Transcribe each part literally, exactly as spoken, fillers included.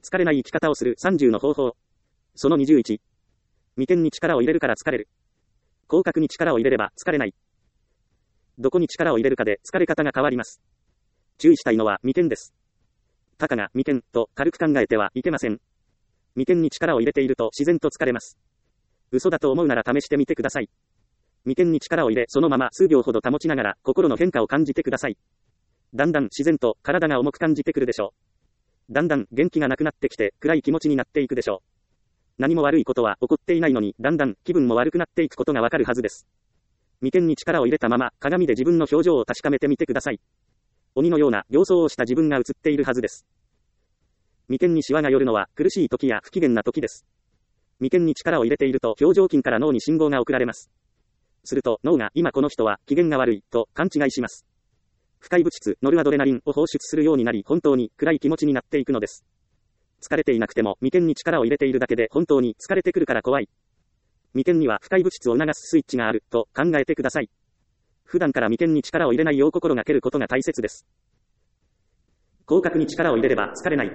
疲れない生き方をするさんじゅうの方法。そのにじゅういち。眉間に力を入れるから疲れる。口角に力を入れれば疲れない。どこに力を入れるかで疲れ方が変わります。注意したいのは眉間です。たかが眉間と軽く考えてはいけません。眉間に力を入れていると自然と疲れます。嘘だと思うなら試してみてください。眉間に力を入れ、そのまま数秒ほど保ちながら心の変化を感じてください。だんだん自然と体が重く感じてくるでしょう。だんだん元気がなくなってきて暗い気持ちになっていくでしょう。何も悪いことは起こっていないのに、だんだん気分も悪くなっていくことがわかるはずです。眉間に力を入れたまま鏡で自分の表情を確かめてみてください。鬼のような形相をした自分が映っているはずです。眉間にシワが寄るのは苦しい時や不機嫌な時です。眉間に力を入れていると表情筋から脳に信号が送られます。すると脳が今この人は機嫌が悪いと勘違いします。不快物質ノルアドレナリンを放出するようになり、本当に暗い気持ちになっていくのです。疲れていなくても眉間に力を入れているだけで本当に疲れてくるから怖い。眉間には不快物質を促すスイッチがあると考えてください。普段から眉間に力を入れないよう心がけることが大切です。口角に力を入れれば疲れない。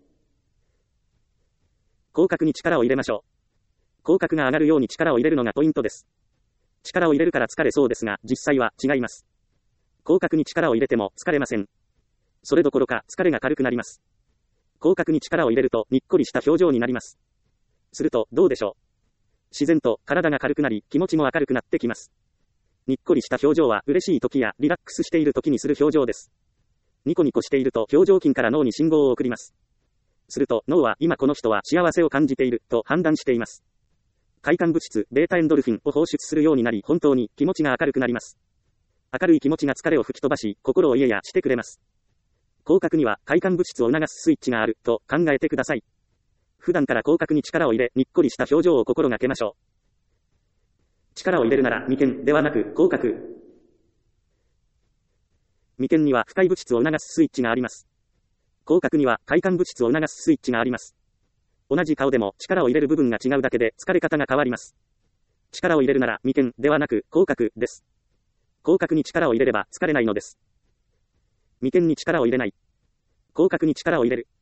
口角に力を入れましょう。口角が上がるように力を入れるのがポイントです。力を入れるから疲れそうですが、実際は違います。口角に力を入れても疲れません。それどころか疲れが軽くなります。口角に力を入れるとにっこりした表情になります。するとどうでしょう。自然と体が軽くなり気持ちも明るくなってきます。にっこりした表情は嬉しい時やリラックスしている時にする表情です。ニコニコしていると表情筋から脳に信号を送ります。すると脳は今この人は幸せを感じていると判断しています。快感物質ベータエンドルフィンを放出するようになり、本当に気持ちが明るくなります。明るい気持ちが疲れを吹き飛ばし、心を癒やしてくれます。口角には快感物質を促すスイッチがあると考えてください。普段から口角に力を入れ、にっこりした表情を心がけましょう。力を入れるなら眉間ではなく口角。眉間には不快物質を促すスイッチがあります。口角には快感物質を促すスイッチがあります。同じ顔でも力を入れる部分が違うだけで疲れ方が変わります。力を入れるなら眉間ではなく口角です。口角に力を入れれば疲れないのです。眉間に力を入れない。口角に力を入れる。